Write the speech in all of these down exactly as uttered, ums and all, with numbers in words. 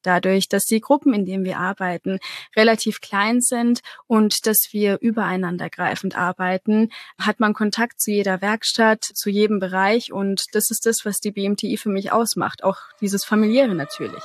Dadurch, dass die Gruppen, in denen wir arbeiten, relativ klein sind und dass wir übereinandergreifend arbeiten, hat man Kontakt zu jeder Werkstatt, zu jedem Bereich und das ist das, was die B M T I für mich ausmacht, auch dieses Familiäre natürlich.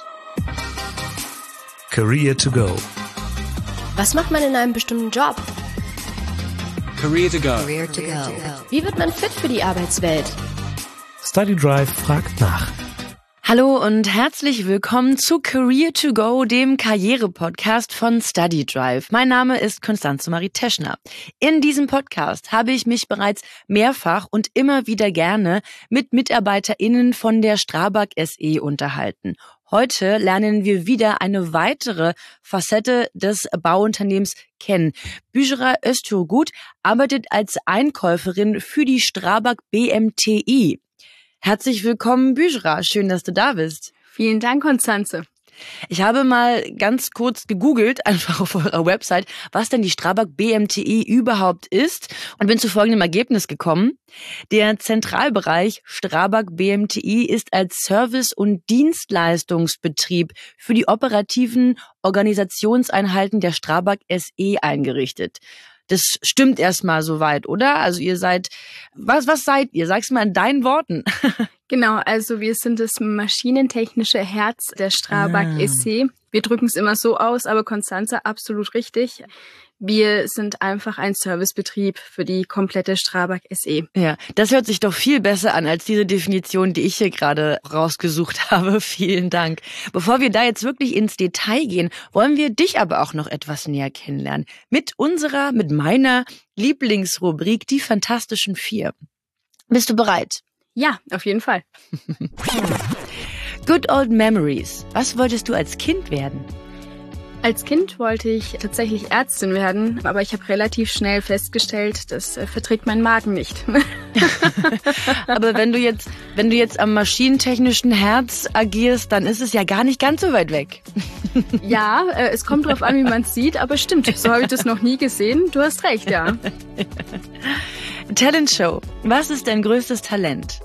Career to go. Was macht man in einem bestimmten Job? Career to go. Career to go. Wie wird man fit für die Arbeitswelt? StudyDrive fragt nach. Hallo und herzlich willkommen zu Career to Go, dem Karriere-Podcast von StudyDrive. Mein Name ist Constanze Marie Teschner. In diesem Podcast habe ich mich bereits mehrfach und immer wieder gerne mit MitarbeiterInnen von der Strabag S E unterhalten. Heute lernen wir wieder eine weitere Facette des Bauunternehmens kennen. Büjra Özturgut arbeitet als Einkäuferin für die Strabag B M T I. Herzlich willkommen, Büjra. Schön, dass du da bist. Vielen Dank, Constanze. Ich habe mal ganz kurz gegoogelt, einfach auf eurer Website, was denn die Strabag B M T I überhaupt ist und bin zu folgendem Ergebnis gekommen. Der Zentralbereich Strabag B M T I ist als Service- und Dienstleistungsbetrieb für die operativen Organisationseinheiten der Strabag S E eingerichtet. Das stimmt erstmal soweit, oder? Also ihr seid, was, was seid ihr? Sag's mal in deinen Worten. Genau, also wir sind das maschinentechnische Herz der Strabag Ah. S E. Wir drücken es immer so aus, aber Constanze, absolut richtig. Wir sind einfach ein Servicebetrieb für die komplette Strabag S E. Ja, das hört sich doch viel besser an als diese Definition, die ich hier gerade rausgesucht habe. Vielen Dank. Bevor wir da jetzt wirklich ins Detail gehen, wollen wir dich aber auch noch etwas näher kennenlernen. Mit unserer, mit meiner Lieblingsrubrik, die Fantastischen Vier. Bist du bereit? Ja, auf jeden Fall. Good old memories. Was wolltest du als Kind werden? Als Kind wollte ich tatsächlich Ärztin werden, aber ich habe relativ schnell festgestellt, das äh, verträgt mein Magen nicht. Aber wenn du jetzt, wenn du jetzt am maschinentechnischen Herz agierst, dann ist es ja gar nicht ganz so weit weg. Ja, äh, es kommt drauf an, wie man es sieht, aber stimmt, so habe ich das noch nie gesehen. Du hast recht, ja. Talentshow. Was ist dein größtes Talent?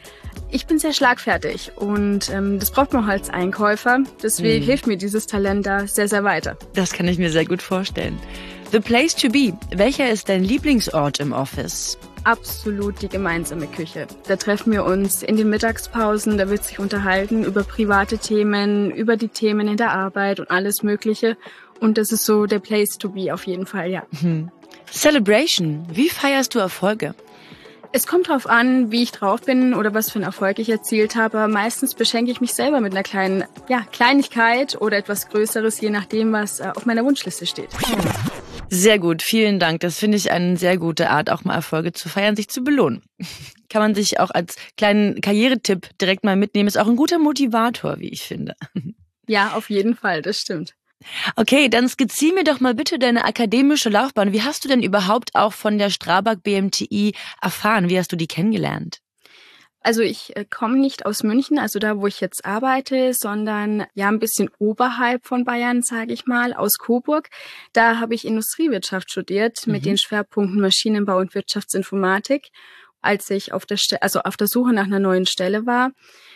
Ich bin sehr schlagfertig und ähm, das braucht man auch als Einkäufer. Deswegen Mhm. hilft mir dieses Talent da sehr, sehr weiter. Das kann ich mir sehr gut vorstellen. The place to be. Welcher ist dein Lieblingsort im Office? Absolut die gemeinsame Küche. Da treffen wir uns in den Mittagspausen, da wird sich unterhalten über private Themen, über die Themen in der Arbeit und alles Mögliche. Und das ist so der place to be auf jeden Fall, ja. Hm. Celebration. Wie feierst du Erfolge? Es kommt drauf an, wie ich drauf bin oder was für einen Erfolg ich erzielt habe. Aber meistens beschenke ich mich selber mit einer kleinen ja, Kleinigkeit oder etwas Größeres, je nachdem, was äh, auf meiner Wunschliste steht. Sehr gut, vielen Dank. Das finde ich eine sehr gute Art, auch mal Erfolge zu feiern, sich zu belohnen. Kann man sich auch als kleinen Karrieretipp direkt mal mitnehmen. Ist auch ein guter Motivator, wie ich finde. Ja, auf jeden Fall, das stimmt. Okay, dann skizzier mir doch mal bitte deine akademische Laufbahn. Wie hast du denn überhaupt auch von der Strabag B M T I erfahren? Wie hast du die kennengelernt? Also ich äh, komme nicht aus München, also da, wo ich jetzt arbeite, sondern ja ein bisschen oberhalb von Bayern, sage ich mal, aus Coburg. Da habe ich Industriewirtschaft studiert mit Mhm. den Schwerpunkten Maschinenbau und Wirtschaftsinformatik. Als ich auf der Ste- also auf der Suche nach einer neuen Stelle war,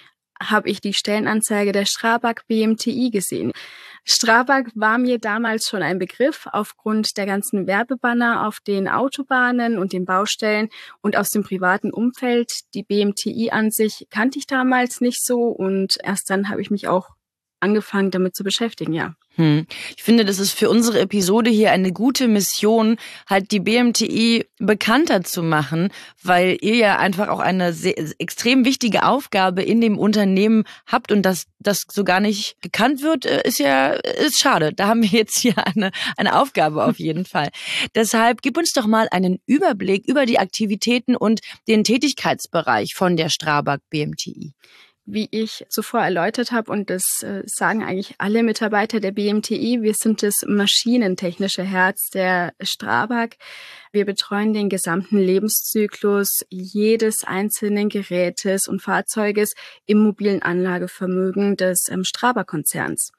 habe ich die Stellenanzeige der Strabag B M T I gesehen. Strabag war mir damals schon ein Begriff aufgrund der ganzen Werbebanner auf den Autobahnen und den Baustellen und aus dem privaten Umfeld. Die B M T I an sich kannte ich damals nicht so und erst dann habe ich mich auch angefangen, damit zu beschäftigen, ja. Hm. Ich finde, das ist für unsere Episode hier eine gute Mission, halt die B M T I bekannter zu machen, weil ihr ja einfach auch eine sehr, extrem wichtige Aufgabe in dem Unternehmen habt und dass das so gar nicht bekannt wird, ist ja ist schade. Da haben wir jetzt hier eine, eine Aufgabe auf jeden Fall. Deshalb gib uns doch mal einen Überblick über die Aktivitäten und den Tätigkeitsbereich von der Strabag B M T I. Wie ich zuvor erläutert habe, und das äh, sagen eigentlich alle Mitarbeiter der B M T I, wir sind das maschinentechnische Herz der Strabag. Wir betreuen den gesamten Lebenszyklus jedes einzelnen Gerätes und Fahrzeuges im mobilen Anlagevermögen des ähm, Strabag-Konzerns.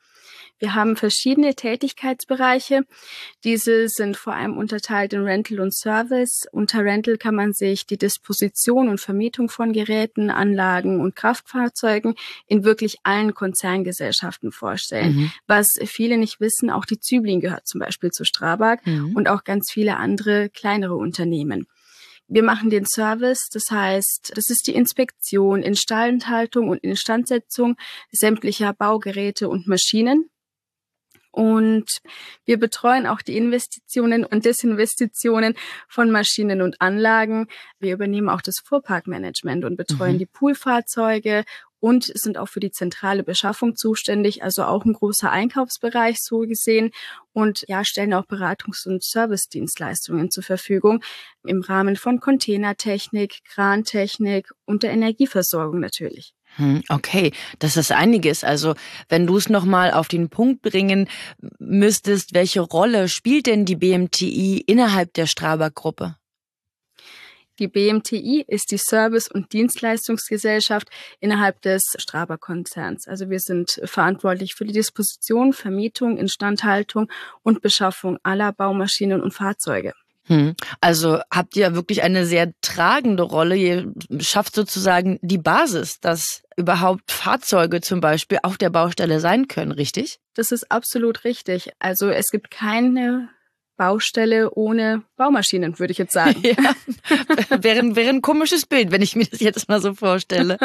Wir haben verschiedene Tätigkeitsbereiche. Diese sind vor allem unterteilt in Rental und Service. Unter Rental kann man sich die Disposition und Vermietung von Geräten, Anlagen und Kraftfahrzeugen in wirklich allen Konzerngesellschaften vorstellen. Mhm. Was viele nicht wissen, auch die Züblin gehört zum Beispiel zu Strabag mhm. und auch ganz viele andere kleinere Unternehmen. Wir machen den Service, das heißt, das ist die Inspektion, Instandhaltung und Instandsetzung sämtlicher Baugeräte und Maschinen. Und wir betreuen auch die Investitionen und Desinvestitionen von Maschinen und Anlagen. Wir übernehmen auch das Fuhrparkmanagement und betreuen mhm. die Poolfahrzeuge und sind auch für die zentrale Beschaffung zuständig, also auch ein großer Einkaufsbereich so gesehen. Und ja, stellen auch Beratungs- und Servicedienstleistungen zur Verfügung im Rahmen von Containertechnik, Krantechnik und der Energieversorgung natürlich. Okay, das ist einiges. Also wenn du es nochmal auf den Punkt bringen müsstest, welche Rolle spielt denn die B M T I innerhalb der Strabag-Gruppe? Die B M T I ist die Service- und Dienstleistungsgesellschaft innerhalb des Strabag-Konzerns. Also wir sind verantwortlich für die Disposition, Vermietung, Instandhaltung und Beschaffung aller Baumaschinen und Fahrzeuge. Also habt ihr wirklich eine sehr tragende Rolle. Ihr schafft sozusagen die Basis, dass überhaupt Fahrzeuge zum Beispiel auf der Baustelle sein können, richtig? Das ist absolut richtig. Also es gibt keine Baustelle ohne Baumaschinen, würde ich jetzt sagen. Ja, wäre, wäre ein komisches Bild, wenn ich mir das jetzt mal so vorstelle.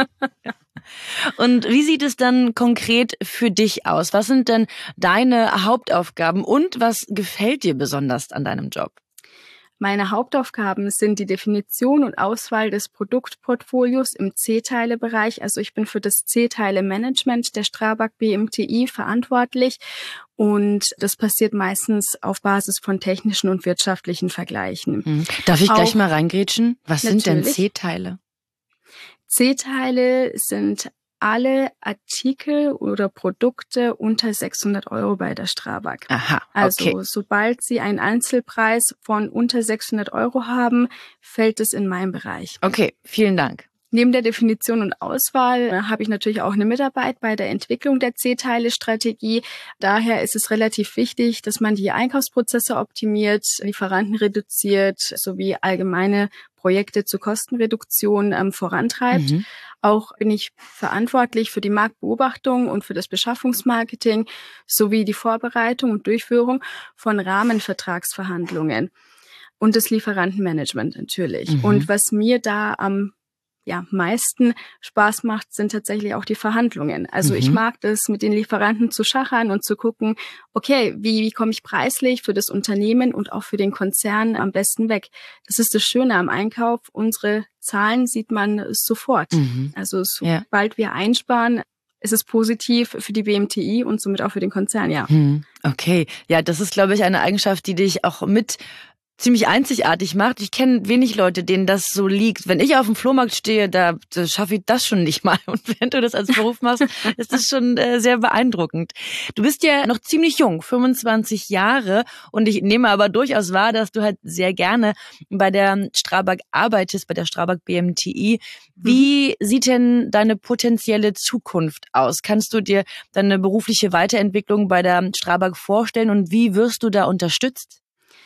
Und wie sieht es dann konkret für dich aus? Was sind denn deine Hauptaufgaben und was gefällt dir besonders an deinem Job? Meine Hauptaufgaben sind die Definition und Auswahl des Produktportfolios im C-Teile-Bereich. Also ich bin für das C-Teile-Management der Strabag B M T I verantwortlich und das passiert meistens auf Basis von technischen und wirtschaftlichen Vergleichen. Hm. Darf ich Auch, gleich mal reingrätschen? Was natürlich. sind denn C-Teile? C-Teile sind alle Artikel oder Produkte unter sechshundert Euro bei der Strabag. Aha, okay. Also sobald Sie einen Einzelpreis von unter sechshundert Euro haben, fällt es in meinen Bereich. Okay, vielen Dank. Neben der Definition und Auswahl äh, habe ich natürlich auch eine Mitarbeit bei der Entwicklung der C-Teile-Strategie. Daher ist es relativ wichtig, dass man die Einkaufsprozesse optimiert, Lieferanten reduziert, sowie allgemeine Projekte zur Kostenreduktion ähm, vorantreibt. Mhm. Auch bin ich verantwortlich für die Marktbeobachtung und für das Beschaffungsmarketing sowie die Vorbereitung und Durchführung von Rahmenvertragsverhandlungen und das Lieferantenmanagement natürlich. Mhm. Und was mir da am ja, meisten Spaß macht, sind tatsächlich auch die Verhandlungen. Also mhm. ich mag das, mit den Lieferanten zu schachern und zu gucken, okay, wie, wie komme ich preislich für das Unternehmen und auch für den Konzern am besten weg? Das ist das Schöne am Einkauf. Unsere Zahlen sieht man sofort. Mhm. Also sobald ja. wir einsparen, ist es positiv für die B M T I und somit auch für den Konzern, ja. Okay, ja, das ist, glaube ich, eine Eigenschaft, die dich auch mit ziemlich einzigartig macht. Ich kenne wenig Leute, denen das so liegt. Wenn ich auf dem Flohmarkt stehe, da, da schaffe ich das schon nicht mal. Und wenn du das als Beruf machst, ist das schon äh, sehr beeindruckend. Du bist ja noch ziemlich jung, fünfundzwanzig Jahre. Und ich nehme aber durchaus wahr, dass du halt sehr gerne bei der Strabag arbeitest, bei der Strabag B M T I. Wie mhm. sieht denn deine potenzielle Zukunft aus? Kannst du dir deine berufliche Weiterentwicklung bei der Strabag vorstellen und wie wirst du da unterstützt?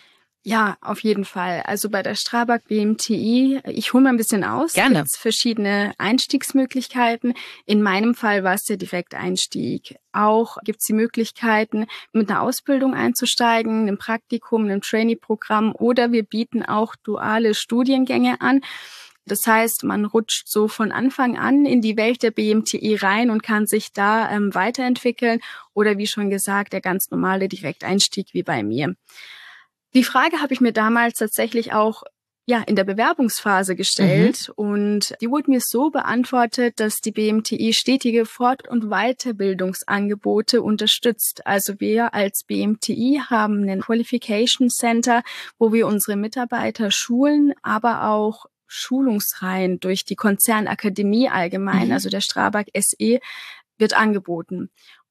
Ja, auf jeden Fall. Also bei der Strabag B M T I, ich hole mal ein bisschen aus. Gerne. Es gibt verschiedene Einstiegsmöglichkeiten. In meinem Fall war es der Direkteinstieg. Auch gibt es die Möglichkeiten, mit einer Ausbildung einzusteigen, einem Praktikum, einem Trainee-Programm oder wir bieten auch duale Studiengänge an. Das heißt, man rutscht so von Anfang an in die Welt der B M T I rein und kann sich da ähm, weiterentwickeln oder wie schon gesagt, der ganz normale Direkteinstieg wie bei mir. Die Frage habe ich mir damals tatsächlich auch ja in der Bewerbungsphase gestellt mhm. und die wurde mir so beantwortet, dass die B M T I stetige Fort- und Weiterbildungsangebote unterstützt. Also wir als B M T I haben ein Qualification Center, wo wir unsere Mitarbeiter schulen, aber auch Schulungsreihen durch die Konzernakademie allgemein, mhm. also der Strabag S E, wird angeboten.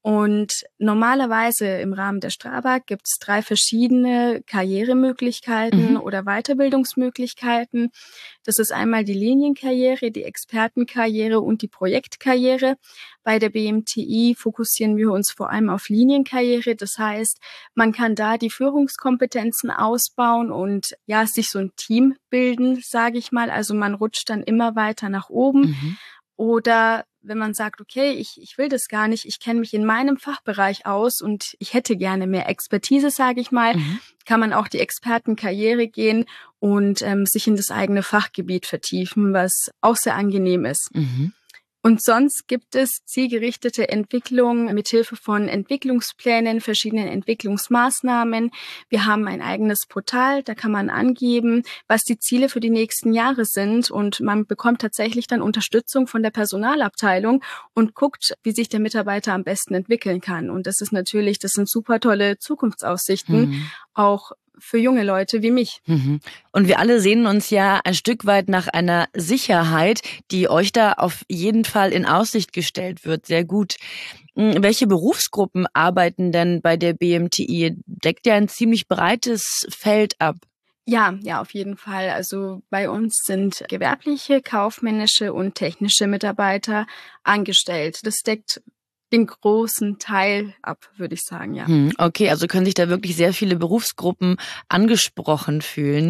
Und normalerweise im Rahmen der Strabag gibt es drei verschiedene Karrieremöglichkeiten mhm. oder Weiterbildungsmöglichkeiten. Das ist einmal die Linienkarriere, die Expertenkarriere und die Projektkarriere. Bei der B M T I fokussieren wir uns vor allem auf Linienkarriere. Das heißt, man kann da die Führungskompetenzen ausbauen und ja, sich so ein Team bilden, sage ich mal. Also man rutscht dann immer weiter nach oben. Mhm. Oder wenn man sagt, okay, ich, ich will das gar nicht, ich kenne mich in meinem Fachbereich aus und ich hätte gerne mehr Expertise, sage ich mal, mhm. kann man auch die Expertenkarriere gehen und ähm, sich in das eigene Fachgebiet vertiefen, was auch sehr angenehm ist. Mhm. Und sonst gibt es zielgerichtete Entwicklung mithilfe von Entwicklungsplänen, verschiedenen Entwicklungsmaßnahmen. Wir haben ein eigenes Portal, da kann man angeben, was die Ziele für die nächsten Jahre sind. Und man bekommt tatsächlich dann Unterstützung von der Personalabteilung und guckt, wie sich der Mitarbeiter am besten entwickeln kann. Und das ist natürlich, das sind super tolle Zukunftsaussichten, mhm. auch für junge Leute wie mich. Und wir alle sehnen uns ja ein Stück weit nach einer Sicherheit, die euch da auf jeden Fall in Aussicht gestellt wird. Sehr gut. Welche Berufsgruppen arbeiten denn bei der B M T I? Deckt ja ein ziemlich breites Feld ab. Ja, ja, auf jeden Fall. Also bei uns sind gewerbliche, kaufmännische und technische Mitarbeiter angestellt. Das deckt den großen Teil ab, würde ich sagen, ja. Okay, also können sich da wirklich sehr viele Berufsgruppen angesprochen fühlen.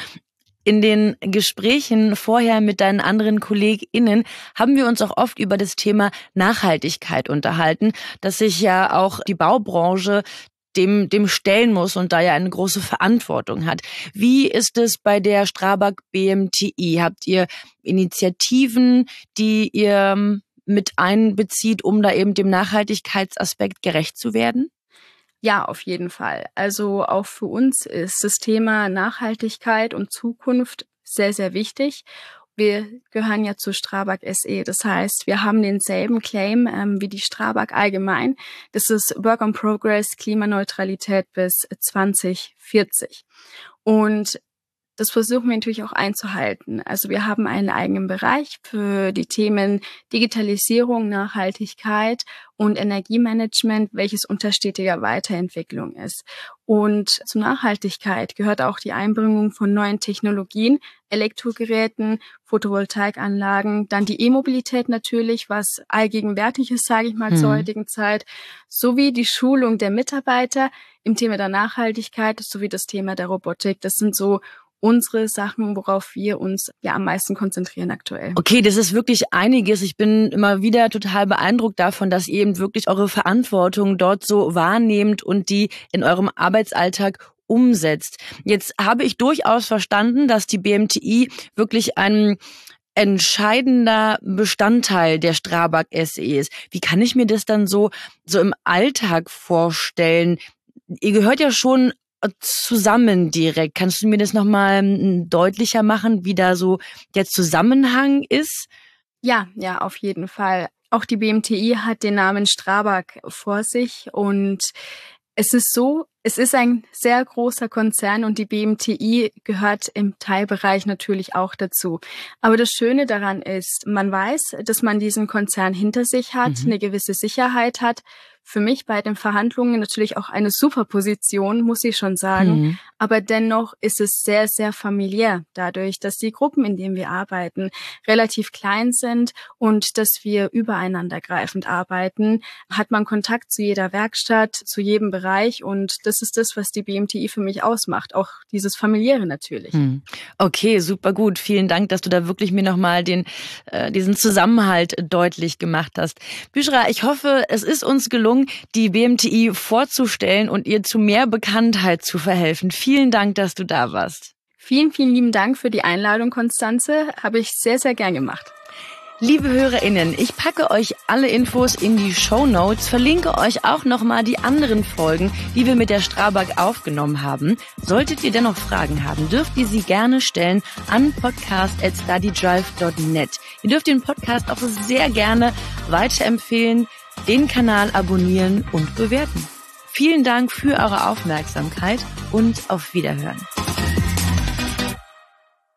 In den Gesprächen vorher mit deinen anderen KollegInnen haben wir uns auch oft über das Thema Nachhaltigkeit unterhalten, dass sich ja auch die Baubranche dem, dem stellen muss und da ja eine große Verantwortung hat. Wie ist es bei der Strabag B M T I? Habt ihr Initiativen, die ihr mit einbezieht, um da eben dem Nachhaltigkeitsaspekt gerecht zu werden? Ja, auf jeden Fall. Also auch für uns ist das Thema Nachhaltigkeit und Zukunft sehr, sehr wichtig. Wir gehören ja zur Strabag S E. Das heißt, wir haben denselben Claim ähm, wie die Strabag allgemein. Das ist Work on Progress, Klimaneutralität bis zwanzig vierzig. Und das versuchen wir natürlich auch einzuhalten. Also wir haben einen eigenen Bereich für die Themen Digitalisierung, Nachhaltigkeit und Energiemanagement, welches unter stetiger Weiterentwicklung ist. Und zur Nachhaltigkeit gehört auch die Einbringung von neuen Technologien, Elektrogeräten, Photovoltaikanlagen, dann die E-Mobilität natürlich, was allgegenwärtig ist, sage ich mal, mhm. zur heutigen Zeit, sowie die Schulung der Mitarbeiter im Thema der Nachhaltigkeit sowie das Thema der Robotik. Das sind so unsere Sachen, worauf wir uns ja am meisten konzentrieren aktuell. Okay, das ist wirklich einiges. Ich bin immer wieder total beeindruckt davon, dass ihr eben wirklich eure Verantwortung dort so wahrnehmt und die in eurem Arbeitsalltag umsetzt. Jetzt habe ich durchaus verstanden, dass die B M T I wirklich ein entscheidender Bestandteil der Strabag S E ist. Wie kann ich mir das dann so, so im Alltag vorstellen? Ihr gehört ja schon zusammen direkt. Kannst du mir das nochmal deutlicher machen, wie da so der Zusammenhang ist? Ja, ja, auf jeden Fall. Auch die B M T I hat den Namen Strabag vor sich und es ist so, es ist ein sehr großer Konzern und die B M T I gehört im Teilbereich natürlich auch dazu. Aber das Schöne daran ist, man weiß, dass man diesen Konzern hinter sich hat, mhm. eine gewisse Sicherheit hat. Für mich bei den Verhandlungen natürlich auch eine super Position, muss ich schon sagen. Mhm. Aber dennoch ist es sehr, sehr familiär, dadurch, dass die Gruppen, in denen wir arbeiten, relativ klein sind und dass wir übereinandergreifend arbeiten, hat man Kontakt zu jeder Werkstatt, zu jedem Bereich und das ist das, was die B M T I für mich ausmacht, auch dieses Familiäre natürlich. Mhm. Okay, super gut. Vielen Dank, dass du da wirklich mir nochmal den, äh, diesen Zusammenhalt deutlich gemacht hast. Büschra, ich hoffe, es ist uns gelungen, die B M T I vorzustellen und ihr zu mehr Bekanntheit zu verhelfen. Vielen Dank, dass du da warst. Vielen, vielen lieben Dank für die Einladung, Konstanze. Habe ich sehr, sehr gern gemacht. Liebe HörerInnen, ich packe euch alle Infos in die Shownotes, verlinke euch auch nochmal die anderen Folgen, die wir mit der Strabag aufgenommen haben. Solltet ihr dennoch Fragen haben, dürft ihr sie gerne stellen an podcast at studydrive dot net. Ihr dürft den Podcast auch sehr gerne weiterempfehlen, den Kanal abonnieren und bewerten. Vielen Dank für eure Aufmerksamkeit und auf Wiederhören.